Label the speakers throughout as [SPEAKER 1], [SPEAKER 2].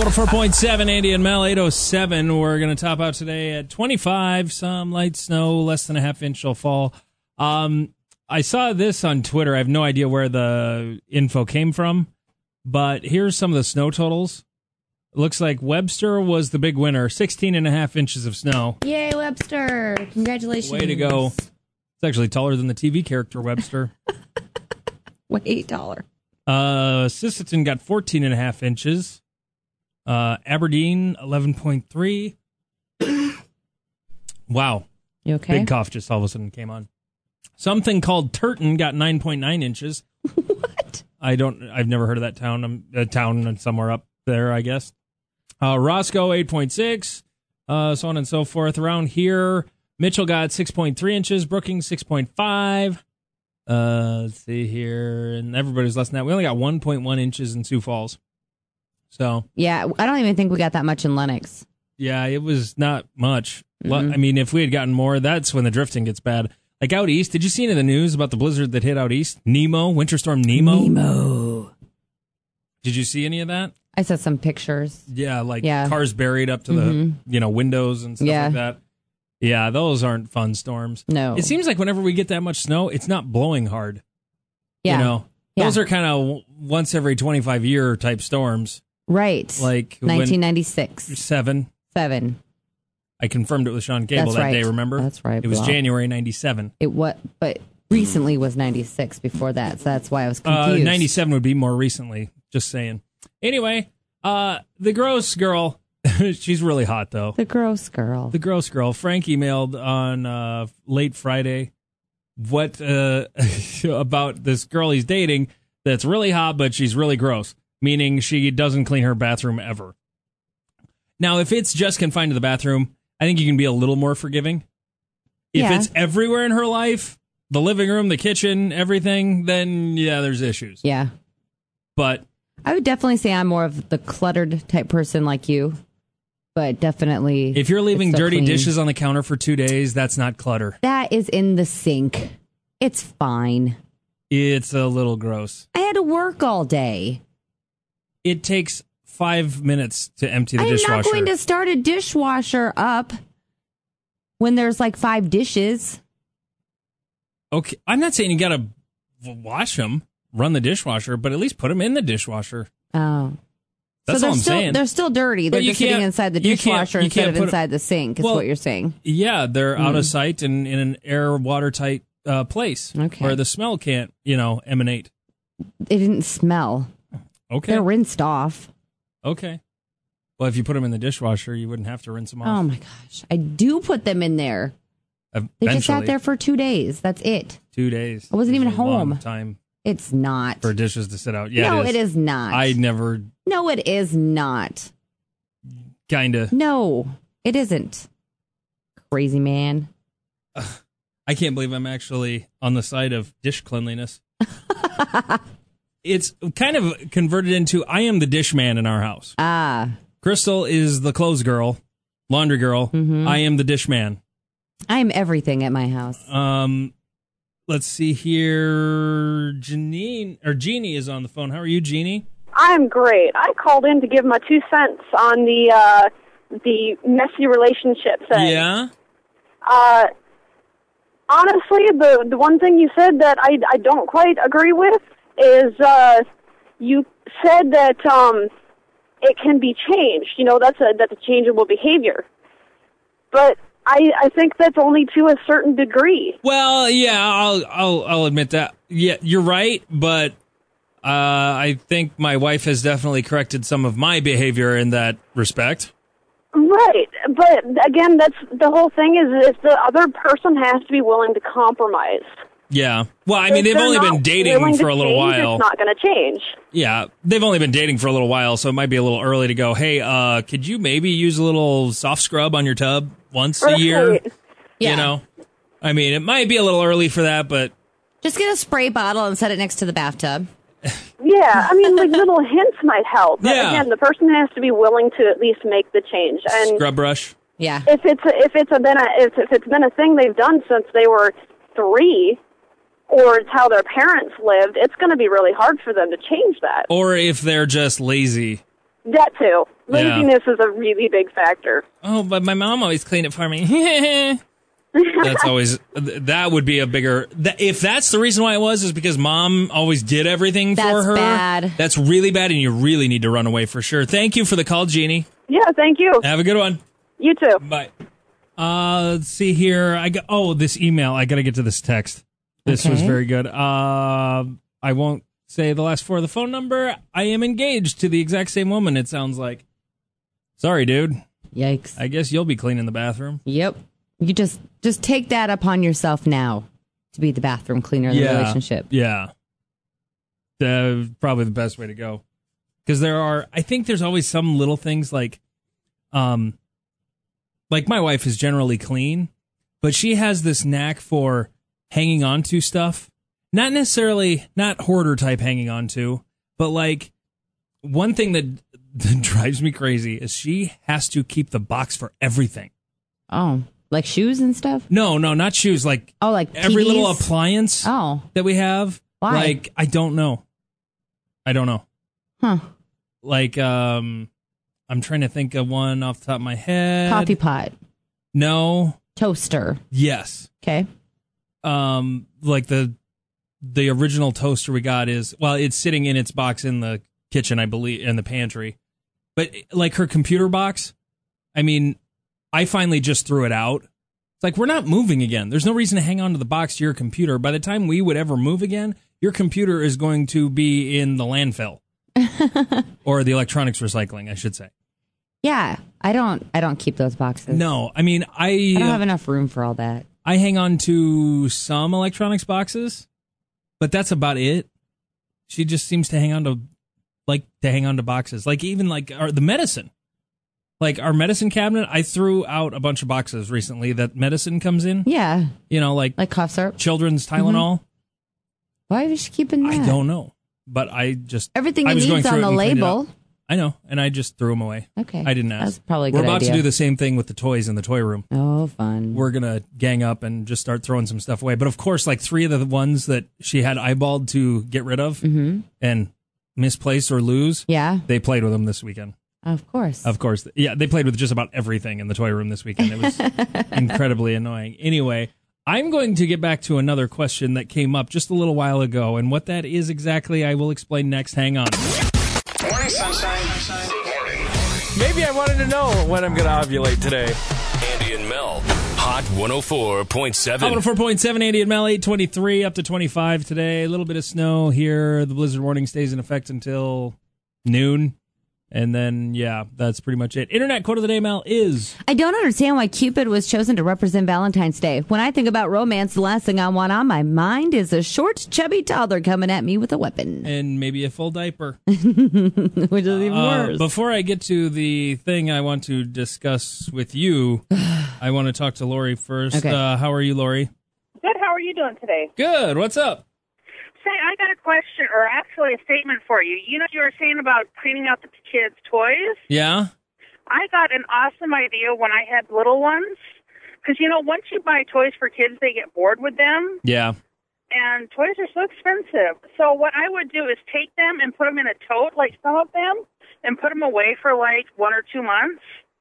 [SPEAKER 1] 104.7, Andy and Mel, 807. We're going to top out today at 25. Some light snow, less than a half-inch will fall. I saw this on Twitter. I have no idea where the info came from, but here's some of the snow totals. It looks like Webster was the big winner, 16 and a half inches of snow.
[SPEAKER 2] Yay, Webster. Congratulations.
[SPEAKER 1] Way to go. It's actually taller than the TV character Webster.
[SPEAKER 2] Way taller.
[SPEAKER 1] Sisseton got 14 and a half inches. Aberdeen, 11.3. Wow.
[SPEAKER 2] You okay?
[SPEAKER 1] Big cough just all of a sudden came on. Something called Turton got 9.9 inches.
[SPEAKER 2] What?
[SPEAKER 1] I've never heard of that town. A town somewhere up there, I guess. Roscoe, 8.6. So on and so forth. Around here, Mitchell got 6.3 inches. Brookings, 6.5. Let's see here. And everybody's less than that. We only got 1.1 inches in Sioux Falls. So.
[SPEAKER 2] Yeah, I don't even think we got that much in Lenox.
[SPEAKER 1] Yeah, it was not much.
[SPEAKER 2] Mm-hmm.
[SPEAKER 1] I mean, if we had gotten more, that's when the drifting gets bad. Like out east, did you see any of the news about the blizzard that hit out east? Winter storm Nemo?
[SPEAKER 2] Nemo.
[SPEAKER 1] Did you see any of that?
[SPEAKER 2] I saw some pictures.
[SPEAKER 1] Yeah, cars buried up to the windows and stuff like that. Yeah, those aren't fun storms.
[SPEAKER 2] No.
[SPEAKER 1] It seems like whenever we get that much snow, it's not blowing hard.
[SPEAKER 2] Yeah.
[SPEAKER 1] You know? Those are kind of once every 25-year type storms.
[SPEAKER 2] Right.
[SPEAKER 1] Like
[SPEAKER 2] 1996.
[SPEAKER 1] Seven. I confirmed it with Sean Cable that day, remember?
[SPEAKER 2] That's right.
[SPEAKER 1] It was January 97.
[SPEAKER 2] But recently was 96 before that, so that's why I was confused.
[SPEAKER 1] 97 would be more recently, just saying. Anyway, the gross girl, she's really hot, though.
[SPEAKER 2] The gross girl.
[SPEAKER 1] Frank emailed on late Friday what about this girl he's dating that's really hot, but she's really gross, meaning she doesn't clean her bathroom ever. Now, if it's just confined to the bathroom, I think you can be a little more forgiving. If it's everywhere in her life, the living room, the kitchen, everything, then yeah, there's issues.
[SPEAKER 2] Yeah.
[SPEAKER 1] But
[SPEAKER 2] I would definitely say I'm more of the cluttered type person like you. But definitely,
[SPEAKER 1] if you're leaving dirty
[SPEAKER 2] clean.
[SPEAKER 1] dishes on the counter for 2 days, that's not clutter.
[SPEAKER 2] That is in the sink. It's fine.
[SPEAKER 1] It's a little gross.
[SPEAKER 2] I had to work all day.
[SPEAKER 1] It takes 5 minutes to empty the dishwasher.
[SPEAKER 2] I'm not going to start a dishwasher up when there's like 5 dishes.
[SPEAKER 1] Okay, I'm not saying you got to wash them, run the dishwasher, but at least put them in the dishwasher.
[SPEAKER 2] Oh.
[SPEAKER 1] That's all I'm saying.
[SPEAKER 2] They're still dirty. They're just sitting inside the dishwasher instead of inside the sink, is what you're saying.
[SPEAKER 1] Yeah, they're out of sight and in an air, watertight place where the smell can't, emanate.
[SPEAKER 2] They didn't smell.
[SPEAKER 1] Okay.
[SPEAKER 2] They're rinsed off.
[SPEAKER 1] Okay. Well, if you put them in the dishwasher, you wouldn't have to rinse them off.
[SPEAKER 2] Oh, my gosh. I do put them in there.
[SPEAKER 1] Eventually.
[SPEAKER 2] They just sat there for 2 days. That's it.
[SPEAKER 1] 2 days.
[SPEAKER 2] I wasn't even
[SPEAKER 1] It's a long
[SPEAKER 2] home.
[SPEAKER 1] Time
[SPEAKER 2] It's not.
[SPEAKER 1] for dishes to sit out. Yeah,
[SPEAKER 2] no, it is not. No, it is not.
[SPEAKER 1] Kinda.
[SPEAKER 2] No, it isn't. Crazy man.
[SPEAKER 1] I can't believe I'm actually on the side of dish cleanliness. It's kind of converted into I am the dish man in our house.
[SPEAKER 2] Ah.
[SPEAKER 1] Crystal is the clothes girl, laundry girl.
[SPEAKER 2] Mm-hmm.
[SPEAKER 1] I am the dish man.
[SPEAKER 2] I am everything at my house.
[SPEAKER 1] Let's see here. Jeannie is on the phone. How are you, Jeannie?
[SPEAKER 3] I'm great. I called in to give my 2 cents on the messy relationship thing.
[SPEAKER 1] Yeah?
[SPEAKER 3] Honestly, the one thing you said that I don't quite agree with is you said that it can be changed. That's a changeable behavior. But I think that's only to a certain degree.
[SPEAKER 1] Well, yeah, I'll admit that. Yeah, you're right, but I think my wife has definitely corrected some of my behavior in that respect.
[SPEAKER 3] Right, but again, that's the whole thing is the other person has to be willing to compromise.
[SPEAKER 1] Yeah. Well, I mean, they've only been dating for a little while.
[SPEAKER 3] It's not going to change.
[SPEAKER 1] Yeah, they've only been dating for a little while, so it might be a little early to go, hey, could you maybe use a little soft scrub on your tub once a year?
[SPEAKER 2] Yeah.
[SPEAKER 1] I mean, it might be a little early for that, but...
[SPEAKER 2] Just get a spray bottle and set it next to the bathtub.
[SPEAKER 3] Yeah, I mean, little hints might help. But
[SPEAKER 1] Yeah.
[SPEAKER 3] again, the person has to be willing to at least make the change. And
[SPEAKER 1] scrub brush.
[SPEAKER 2] Yeah.
[SPEAKER 3] If it's been a thing they've done since they were 3, or it's how their parents lived, it's going to be really hard for them to change that.
[SPEAKER 1] Or if they're just lazy.
[SPEAKER 3] That too. Laziness is a really big factor.
[SPEAKER 1] Oh, but my mom always cleaned it for me. That's always, that would be a bigger, if that's the reason why it was, is because mom always did everything for her.
[SPEAKER 2] That's bad.
[SPEAKER 1] That's really bad, and you really need to run away for sure. Thank you for the call, Jeannie.
[SPEAKER 3] Yeah, thank you.
[SPEAKER 1] Have a good one.
[SPEAKER 3] You too.
[SPEAKER 1] Bye. Let's see here. This email. I got to get to this text. This was very good. I won't say the last four of the phone number. I am engaged to the exact same woman, it sounds like. Sorry, dude.
[SPEAKER 2] Yikes.
[SPEAKER 1] I guess you'll be cleaning the bathroom.
[SPEAKER 2] Yep. You just take that upon yourself now to be the bathroom cleaner in the relationship.
[SPEAKER 1] Yeah. Probably the best way to go. Because I think there's always some little things like my wife is generally clean, but she has this knack for hanging on to stuff. Not necessarily, not hoarder type hanging on to, but like one thing that drives me crazy is she has to keep the box for everything.
[SPEAKER 2] Oh, like shoes and stuff?
[SPEAKER 1] No, not shoes. Like every
[SPEAKER 2] TVs?
[SPEAKER 1] little appliance that we have.
[SPEAKER 2] Why?
[SPEAKER 1] Like, I don't know.
[SPEAKER 2] Huh.
[SPEAKER 1] Like, I'm trying to think of one off the top of my head.
[SPEAKER 2] Coffee pot.
[SPEAKER 1] No.
[SPEAKER 2] Toaster.
[SPEAKER 1] Yes.
[SPEAKER 2] Okay.
[SPEAKER 1] Like the original toaster we got it's sitting in its box in the kitchen, I believe, in the pantry. But like her computer box, I mean, I finally just threw it out. It's like, we're not moving again. There's no reason to hang on to the box to your computer. By the time we would ever move again, your computer is going to be in the landfill. Or the electronics recycling, I should say.
[SPEAKER 2] Yeah, I don't keep those boxes.
[SPEAKER 1] No, I mean,
[SPEAKER 2] I don't have enough room for all that.
[SPEAKER 1] I hang on to some electronics boxes, but that's about it. She just seems to hang on to boxes. Like even like the medicine. Like our medicine cabinet, I threw out a bunch of boxes recently that medicine comes in.
[SPEAKER 2] Yeah.
[SPEAKER 1] You know, like
[SPEAKER 2] cough syrup,
[SPEAKER 1] children's Tylenol.
[SPEAKER 2] Mm-hmm. Why is she keeping that?
[SPEAKER 1] I don't know. But
[SPEAKER 2] everything it needs on the label.
[SPEAKER 1] I know, and I just threw them away.
[SPEAKER 2] Okay.
[SPEAKER 1] I didn't ask.
[SPEAKER 2] That's probably a
[SPEAKER 1] We're
[SPEAKER 2] good
[SPEAKER 1] about
[SPEAKER 2] idea.
[SPEAKER 1] to do the same thing with the toys in the toy room.
[SPEAKER 2] Oh, fun.
[SPEAKER 1] We're going to gang up and just start throwing some stuff away. But of course, like 3 of the ones that she had eyeballed to get rid of and misplace or lose, they played with them this weekend.
[SPEAKER 2] Of course.
[SPEAKER 1] Of course. Yeah, they played with just about everything in the toy room this weekend. It was incredibly annoying. Anyway, I'm going to get back to another question that came up just a little while ago. And what that is exactly, I will explain next. Hang on.
[SPEAKER 4] Morning, sunshine. Good morning.
[SPEAKER 5] Maybe I wanted to know when I'm going to ovulate today.
[SPEAKER 4] Andy and Mel. Hot 104.7.
[SPEAKER 1] Hot 104.7, Andy and Mel, 823 up to 25 today. A little bit of snow here. The blizzard warning stays in effect until noon. And then, that's pretty much it. Internet quote of the day, Mel, is...
[SPEAKER 2] I don't understand why Cupid was chosen to represent Valentine's Day. When I think about romance, the last thing I want on my mind is a short, chubby toddler coming at me with a weapon.
[SPEAKER 1] And maybe a full diaper.
[SPEAKER 2] Which is even worse.
[SPEAKER 1] Before I get to the thing I want to discuss with you, I want to talk to Lori first.
[SPEAKER 2] Okay.
[SPEAKER 1] How are you, Lori?
[SPEAKER 6] Good. How are you doing today?
[SPEAKER 1] Good. What's up?
[SPEAKER 6] Say, I got a question, or actually a statement for you. You know, you were saying about cleaning out the kids' toys?
[SPEAKER 1] Yeah?
[SPEAKER 6] I got an awesome idea when I had little ones. Because, you know, once you buy toys for kids, they get bored with them.
[SPEAKER 1] Yeah.
[SPEAKER 6] And toys are so expensive. So what I would do is take them and put them in a tote, like some of them, and put them away for like 1 or 2 months.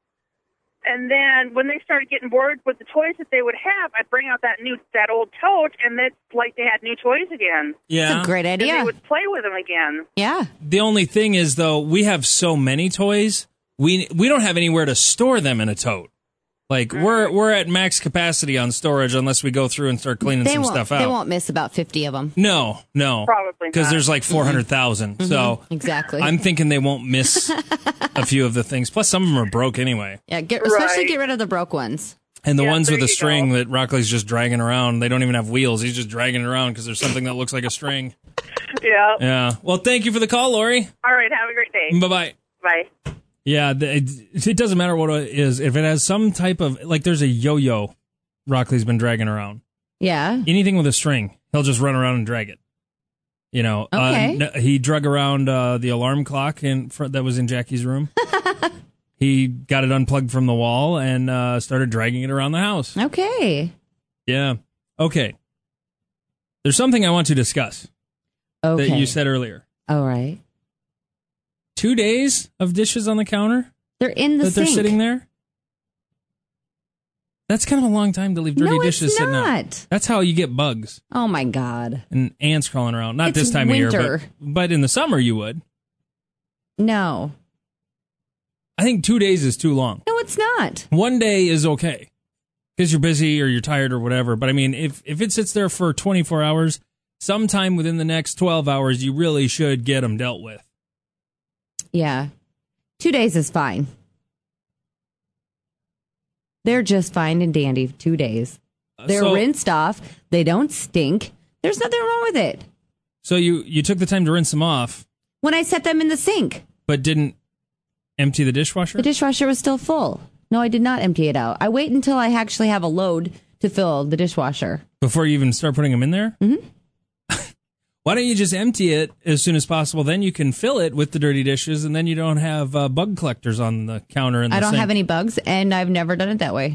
[SPEAKER 6] And then when they started getting bored with the toys that they would have, I'd bring out that old tote, and it's like they had new toys again.
[SPEAKER 1] Yeah.
[SPEAKER 2] That's a great idea.
[SPEAKER 6] And they would play with them again.
[SPEAKER 2] Yeah.
[SPEAKER 1] The only thing is, though, we have so many toys, we don't have anywhere to store them in a tote. Like, we're at max capacity on storage unless we go through and start cleaning some stuff out.
[SPEAKER 2] They won't miss about 50 of them.
[SPEAKER 1] No.
[SPEAKER 6] Probably
[SPEAKER 1] because
[SPEAKER 6] not.
[SPEAKER 1] there's like 400,000. So
[SPEAKER 2] Exactly.
[SPEAKER 1] I'm thinking they won't miss a few of the things. Plus, some of them are broke anyway.
[SPEAKER 2] Yeah, especially get rid of the broke ones.
[SPEAKER 1] And the ones
[SPEAKER 6] there
[SPEAKER 1] with a
[SPEAKER 6] you
[SPEAKER 1] string
[SPEAKER 6] go.
[SPEAKER 1] that Rockley's just dragging around, they don't even have wheels. He's just dragging it around because there's something that looks like a string.
[SPEAKER 6] Yeah.
[SPEAKER 1] Yeah. Well, thank you for the call, Lori.
[SPEAKER 6] All right. Have a great day.
[SPEAKER 1] Bye-bye.
[SPEAKER 6] Bye.
[SPEAKER 1] Yeah, it doesn't matter what it is. If it has some type of, like there's a yo-yo Rockley's been dragging around.
[SPEAKER 2] Yeah.
[SPEAKER 1] Anything with a string, he'll just run around and drag it. You know,
[SPEAKER 2] Okay.
[SPEAKER 1] He drug around the alarm clock that was in Jackie's room. He got it unplugged from the wall and started dragging it around the house.
[SPEAKER 2] Okay.
[SPEAKER 1] Yeah. Okay. There's something I want to discuss
[SPEAKER 2] Okay.
[SPEAKER 1] that you said earlier.
[SPEAKER 2] All right.
[SPEAKER 1] 2 days of dishes on the counter
[SPEAKER 2] They're in the
[SPEAKER 1] that
[SPEAKER 2] sink.
[SPEAKER 1] they're sitting there? That's kind of a long time to leave dirty
[SPEAKER 2] No,
[SPEAKER 1] dishes
[SPEAKER 2] it's
[SPEAKER 1] sitting out.
[SPEAKER 2] not.
[SPEAKER 1] That's how you get bugs
[SPEAKER 2] Oh my God.
[SPEAKER 1] and ants crawling around. Not
[SPEAKER 2] It's
[SPEAKER 1] this time of year,
[SPEAKER 2] winter.
[SPEAKER 1] but in the summer you would.
[SPEAKER 2] No.
[SPEAKER 1] I think 2 days is too long.
[SPEAKER 2] No, it's not.
[SPEAKER 1] 1 day is okay because you're busy or you're tired or whatever. But I mean, if it sits there for 24 hours, sometime within the next 12 hours, you really should get them dealt with.
[SPEAKER 2] Yeah. 2 days is fine. They're just fine and dandy. 2 days. They're
[SPEAKER 1] So-
[SPEAKER 2] rinsed off. They don't stink. There's nothing wrong with it.
[SPEAKER 1] So you took the time to rinse them off,
[SPEAKER 2] When I set them in the sink,
[SPEAKER 1] but didn't empty the dishwasher?
[SPEAKER 2] the dishwasher was still full. No, I did not empty it out. I wait until I actually have a load to fill the dishwasher.
[SPEAKER 1] Before you even start putting them in there?
[SPEAKER 2] Mhm.
[SPEAKER 1] Why don't you just empty it as soon as possible? Then you can fill it with the dirty dishes, and then you don't have bug collectors on the counter. And
[SPEAKER 2] I don't have any bugs, and I've never done it that way.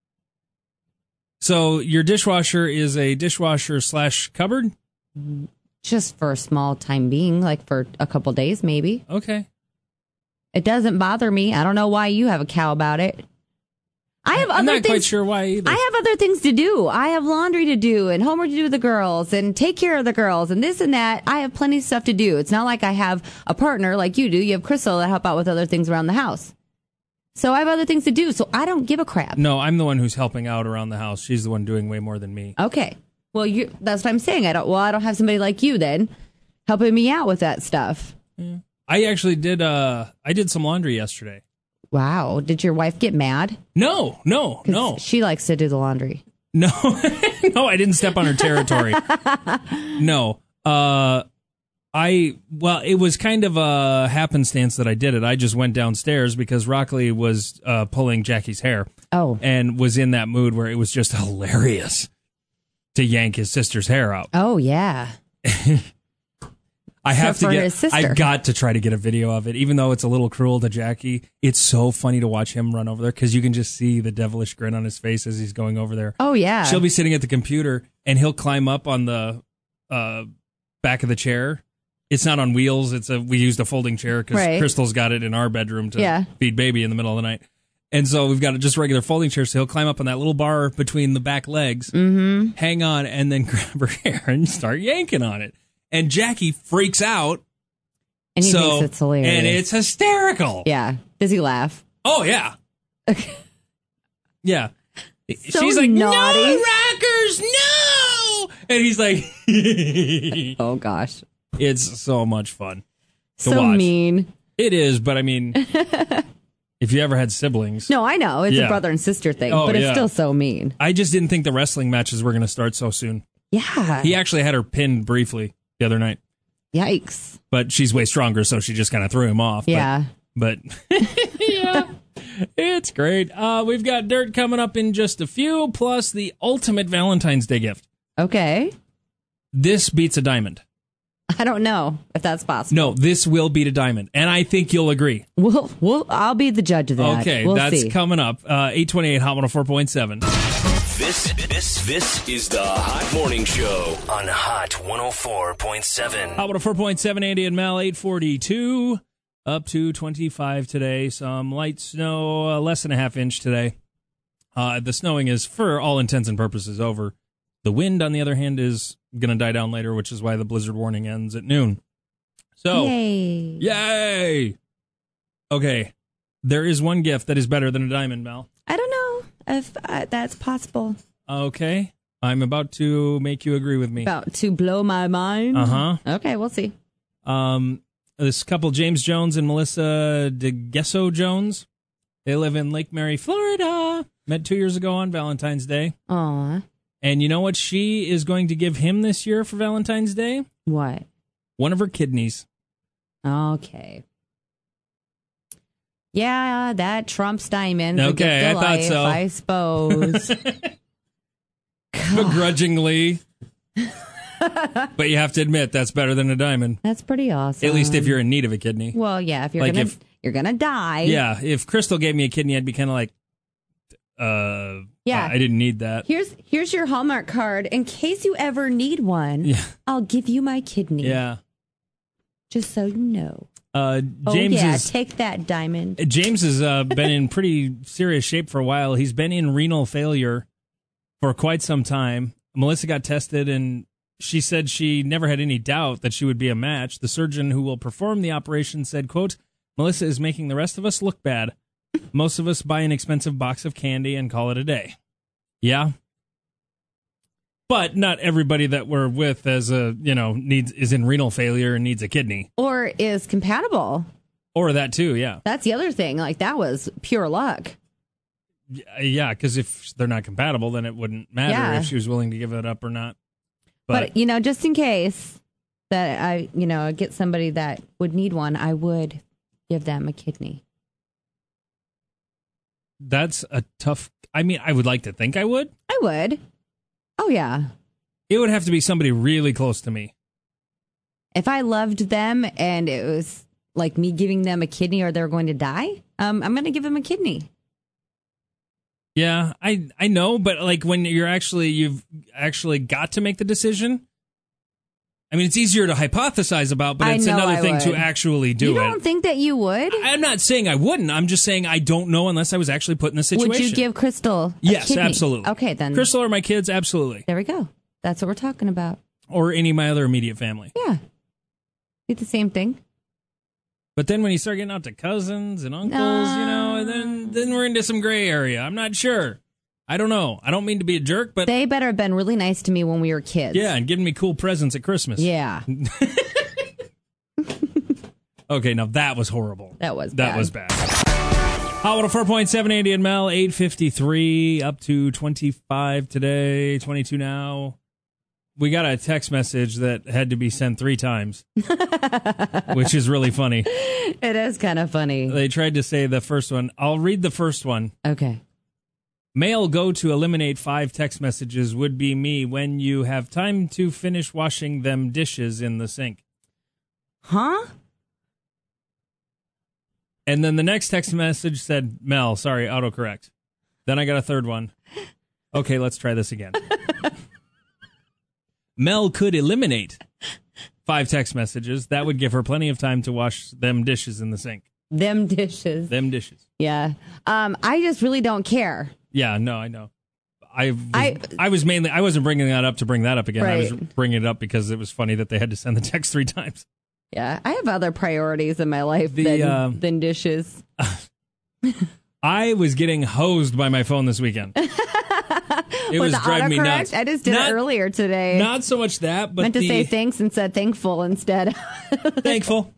[SPEAKER 1] So your dishwasher is a dishwasher / cupboard?
[SPEAKER 2] Just for a small time being, like for a couple days, maybe.
[SPEAKER 1] Okay.
[SPEAKER 2] It doesn't bother me. I don't know why you have a cow about it. I have
[SPEAKER 1] I'm
[SPEAKER 2] other
[SPEAKER 1] not quite
[SPEAKER 2] things.
[SPEAKER 1] sure why either.
[SPEAKER 2] I have other things to do. I have laundry to do and homework to do with the girls and take care of the girls and this and that. I have plenty of stuff to do. It's not like I have a partner like you do. You have Crystal that help out with other things around the house. So I have other things to do. So I don't give a crap.
[SPEAKER 1] No, I'm the one who's helping out around the house. She's the one doing way more than me.
[SPEAKER 2] Okay. Well, that's what I'm saying. I don't have somebody like you then helping me out with that stuff.
[SPEAKER 1] I actually did. I did some laundry yesterday.
[SPEAKER 2] Wow. Did your wife get mad?
[SPEAKER 1] No.
[SPEAKER 2] 'Cause she likes to do the laundry.
[SPEAKER 1] No, no, I didn't step on her territory. No. It was kind of a happenstance that I did it. I just went downstairs because Rockley was pulling Jackie's hair
[SPEAKER 2] Oh.
[SPEAKER 1] and was in that mood where it was just hilarious to yank his sister's hair out.
[SPEAKER 2] Oh, yeah.
[SPEAKER 1] I have
[SPEAKER 2] for his sister.
[SPEAKER 1] I've got to try to get a video of it, even though it's a little cruel to Jackie. It's so funny to watch him run over there because you can just see the devilish grin on his face as he's going over there.
[SPEAKER 2] Oh, yeah.
[SPEAKER 1] She'll be sitting at the computer and he'll climb up on the back of the chair. It's not on wheels. We used a folding chair because
[SPEAKER 2] Right.
[SPEAKER 1] Crystal's got it in our bedroom to
[SPEAKER 2] Yeah.
[SPEAKER 1] feed baby in the middle of the night. And so we've got just a regular folding chair. So he'll climb up on that little bar between the back legs, hang on, and then grab her hair and start yanking on it. And Jackie freaks out.
[SPEAKER 2] And he thinks it's hilarious.
[SPEAKER 1] And it's hysterical.
[SPEAKER 2] Yeah. Does he laugh?
[SPEAKER 1] Oh, yeah. Yeah.
[SPEAKER 2] So
[SPEAKER 1] She's like,
[SPEAKER 2] naughty.
[SPEAKER 1] no, Rockers, no! And he's like,
[SPEAKER 2] Oh, gosh.
[SPEAKER 1] it's so much fun to
[SPEAKER 2] So
[SPEAKER 1] watch.
[SPEAKER 2] mean.
[SPEAKER 1] It is, but I mean, if you ever had siblings.
[SPEAKER 2] No, I know. It's
[SPEAKER 1] Yeah.
[SPEAKER 2] a brother and sister thing,
[SPEAKER 1] Oh,
[SPEAKER 2] but it's
[SPEAKER 1] yeah.
[SPEAKER 2] still so mean.
[SPEAKER 1] I just didn't think the wrestling matches were going to start so soon.
[SPEAKER 2] Yeah.
[SPEAKER 1] He actually had her pinned briefly the other night,
[SPEAKER 2] Yikes.
[SPEAKER 1] but she's way stronger, so she just kind of threw him off.
[SPEAKER 2] Yeah.
[SPEAKER 1] But yeah, it's great. We've got dirt coming up in just a few, plus the ultimate Valentine's Day gift.
[SPEAKER 2] Okay.
[SPEAKER 1] This beats a diamond.
[SPEAKER 2] I don't know if that's possible.
[SPEAKER 1] No, this will beat a diamond, and I think you'll agree.
[SPEAKER 2] I'll be the judge of that.
[SPEAKER 1] Okay,
[SPEAKER 2] we'll
[SPEAKER 1] that's
[SPEAKER 2] see.
[SPEAKER 1] coming up. 828 Hot 104.7.
[SPEAKER 4] This is the Hot Morning Show on Hot 104.7.
[SPEAKER 1] Hot 104.7, Andy and Mel, 842. Up to 25 today. Some light snow, less than a half inch today. The snowing is, for all intents and purposes, over. The wind, on the other hand, is going to die down later, which is why the blizzard warning ends at noon. So,
[SPEAKER 2] Yay.
[SPEAKER 1] yay! Okay, there is one gift that is better than a diamond, Mel.
[SPEAKER 2] I don't know if that's possible.
[SPEAKER 1] Okay, I'm about to make you agree with me.
[SPEAKER 2] About to blow my mind.
[SPEAKER 1] Uh-huh.
[SPEAKER 2] Okay, we'll see.
[SPEAKER 1] This couple, James Jones and Melissa DeGesso Jones, they live in Lake Mary, Florida. Met 2 years ago on Valentine's Day.
[SPEAKER 2] Aw.
[SPEAKER 1] And you know what she is going to give him this year for Valentine's Day?
[SPEAKER 2] What?
[SPEAKER 1] One of her kidneys.
[SPEAKER 2] Okay. Yeah, that trumps diamond.
[SPEAKER 1] Okay,
[SPEAKER 2] Gift of
[SPEAKER 1] I thought
[SPEAKER 2] life,
[SPEAKER 1] so.
[SPEAKER 2] I suppose.
[SPEAKER 1] Begrudgingly. But you have to admit, that's better than a diamond.
[SPEAKER 2] That's pretty awesome.
[SPEAKER 1] At least if you're in need of a kidney.
[SPEAKER 2] Well, yeah, if you're
[SPEAKER 1] Like
[SPEAKER 2] gonna
[SPEAKER 1] if-
[SPEAKER 2] you're gonna die.
[SPEAKER 1] Yeah, if Crystal gave me a kidney, I'd be kind of like,
[SPEAKER 2] Yeah.
[SPEAKER 1] I didn't need that.
[SPEAKER 2] Here's your Hallmark card in case you ever need one.
[SPEAKER 1] Yeah.
[SPEAKER 2] I'll give you my kidney.
[SPEAKER 1] Yeah.
[SPEAKER 2] Just so you know.
[SPEAKER 1] James
[SPEAKER 2] take that, Diamond.
[SPEAKER 1] James has been in pretty serious shape for a while. He's been in renal failure for quite some time. Melissa got tested, and she said she never had any doubt that she would be a match. The surgeon who will perform the operation said, quote, Melissa is making the rest of us look bad. Most of us buy an expensive box of candy and call it a day. Yeah. But not everybody that we're with is in renal failure and needs a kidney.
[SPEAKER 2] Or is compatible.
[SPEAKER 1] Or that too, yeah.
[SPEAKER 2] That's the other thing. Like, that was pure luck.
[SPEAKER 1] Yeah, because if they're not compatible, then it wouldn't matter if she was willing to give it up or not.
[SPEAKER 2] But just in case that I get somebody that would need one, I would give them a kidney.
[SPEAKER 1] That's a tough... I mean, I would like to think I would.
[SPEAKER 2] I would. Oh, yeah.
[SPEAKER 1] It would have to be somebody really close to me.
[SPEAKER 2] If I loved them and it was like me giving them a kidney or they're going to die, I'm going to give them a kidney.
[SPEAKER 1] Yeah, I know, but like when you've actually got to make the decision, I mean, it's easier to hypothesize about, but it's another thing to actually do it.
[SPEAKER 2] You don't think that you would?
[SPEAKER 1] I'm not saying I wouldn't. I'm just saying I don't know unless I was actually put in the situation.
[SPEAKER 2] Would you give Crystal a
[SPEAKER 1] Yes,
[SPEAKER 2] kidney?
[SPEAKER 1] absolutely.
[SPEAKER 2] Okay, then.
[SPEAKER 1] Crystal or my kids, absolutely.
[SPEAKER 2] There we go. That's what we're talking about.
[SPEAKER 1] Or any of my other immediate family.
[SPEAKER 2] Yeah. Do the same thing.
[SPEAKER 1] But then when you start getting out to cousins and uncles, and then we're into some gray area. I'm not sure. I don't know. I don't mean to be a jerk, but...
[SPEAKER 2] They better have been really nice to me when we were kids.
[SPEAKER 1] Yeah, and giving me cool presents at Christmas.
[SPEAKER 2] Yeah.
[SPEAKER 1] Okay, now that was horrible.
[SPEAKER 2] That was bad.
[SPEAKER 1] That was bad. Hot 104.7, Andy and Mel, 8:53, up to 25 today, 22 now. We got a text message that had to be sent 3 times, which is really funny.
[SPEAKER 2] It is kind of funny.
[SPEAKER 1] They tried to say the first one. I'll read the first one.
[SPEAKER 2] Okay.
[SPEAKER 1] Male go to eliminate 5 text messages would be me when you have time to finish washing them dishes in the sink.
[SPEAKER 2] Huh?
[SPEAKER 1] And then the next text message said, Mel, sorry, autocorrect. Then I got a third one. Okay, let's try this again. Mel could eliminate 5 text messages. That would give her plenty of time to wash them dishes in the sink.
[SPEAKER 2] Them dishes.
[SPEAKER 1] Them dishes.
[SPEAKER 2] Yeah. I just really don't care.
[SPEAKER 1] Yeah, no, I know. I wasn't bringing that up to bring that up again.
[SPEAKER 2] Right.
[SPEAKER 1] I was bringing it up because it was funny that they had to send the text 3 times.
[SPEAKER 2] Yeah, I have other priorities in my life than dishes.
[SPEAKER 1] I was getting hosed by my phone this weekend. It was driving me nuts.
[SPEAKER 2] I just did it earlier today.
[SPEAKER 1] Not so much that, but
[SPEAKER 2] meant to say thanks and said thankful instead.
[SPEAKER 1] Thankful.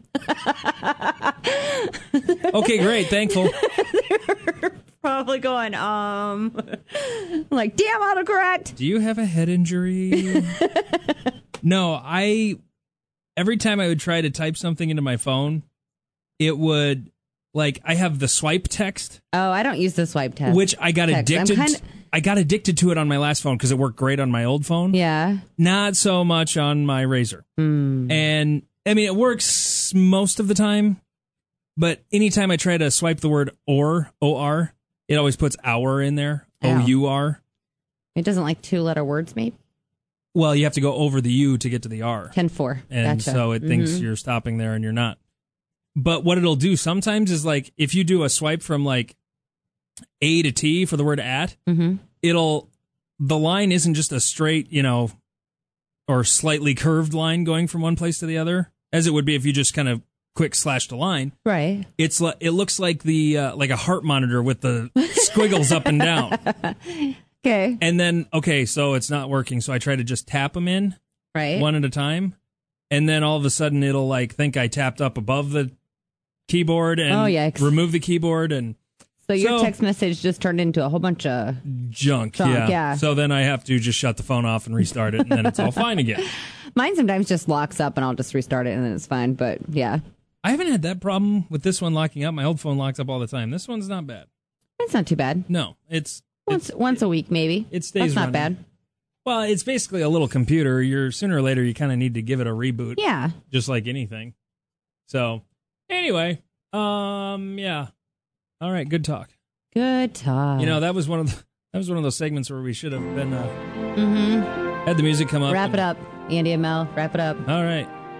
[SPEAKER 1] Okay, great. Thankful.
[SPEAKER 2] They're probably going, like, damn, autocorrect.
[SPEAKER 1] Do you have a head injury? No, every time I would try to type something into my phone, it would, like, I have the swipe text.
[SPEAKER 2] Oh, I don't use the swipe text.
[SPEAKER 1] Which I got addicted I got addicted to it on my last phone because it worked great on my old phone.
[SPEAKER 2] Yeah.
[SPEAKER 1] Not so much on my Razr. And, I mean, it works most of the time, but anytime I try to swipe the word O-R, it always puts hour in there, O-U-R.
[SPEAKER 2] It doesn't like 2-letter words, maybe?
[SPEAKER 1] Well, you have to go over the U to get to the R.
[SPEAKER 2] 10-4.
[SPEAKER 1] And
[SPEAKER 2] gotcha.
[SPEAKER 1] so it thinks you're stopping there and you're not. But what it'll do sometimes is, like, if you do a swipe from, like, A to T for the word at, the line isn't just a straight, or slightly curved line going from one place to the other, as it would be if you just kind of quick slashed a line.
[SPEAKER 2] Right.
[SPEAKER 1] It looks like like a heart monitor with the squiggles up and down.
[SPEAKER 2] Okay.
[SPEAKER 1] And then, so it's not working, so I try to just tap them in one at a time, and then all of a sudden it'll, like, think I tapped up above the keyboard and remove the keyboard, and
[SPEAKER 2] so your text message just turned into a whole bunch of
[SPEAKER 1] junk. Yeah. So then I have to just shut the phone off and restart it, and then it's all fine again.
[SPEAKER 2] Mine sometimes just locks up, and I'll just restart it, and then it's fine. But yeah,
[SPEAKER 1] I haven't had that problem with this one locking up. My old phone locks up all the time. This one's not bad.
[SPEAKER 2] It's not too bad.
[SPEAKER 1] No, it's
[SPEAKER 2] once a week maybe.
[SPEAKER 1] It stays.
[SPEAKER 2] That's not bad.
[SPEAKER 1] Well, it's basically a little computer. Sooner or later you kind of need to give it a reboot.
[SPEAKER 2] Yeah.
[SPEAKER 1] Just like anything. So anyway, yeah. All right, good talk.
[SPEAKER 2] Good talk.
[SPEAKER 1] That was one of those segments where we should have been had the music come up.
[SPEAKER 2] Wrap it up, Andy and Mel. Wrap it up.
[SPEAKER 1] All right.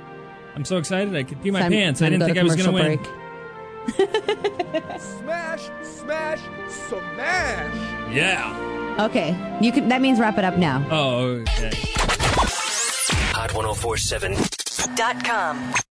[SPEAKER 1] I'm so excited I could pee my
[SPEAKER 2] Time-
[SPEAKER 1] pants. I
[SPEAKER 2] time
[SPEAKER 1] didn't
[SPEAKER 2] to
[SPEAKER 1] think I was
[SPEAKER 2] commercial
[SPEAKER 1] going to win.
[SPEAKER 2] break.
[SPEAKER 7] Smash, smash, smash.
[SPEAKER 1] Yeah.
[SPEAKER 2] Okay, you can. That means wrap it up now.
[SPEAKER 1] Oh, okay.
[SPEAKER 4] Hot 1047.
[SPEAKER 8] .com.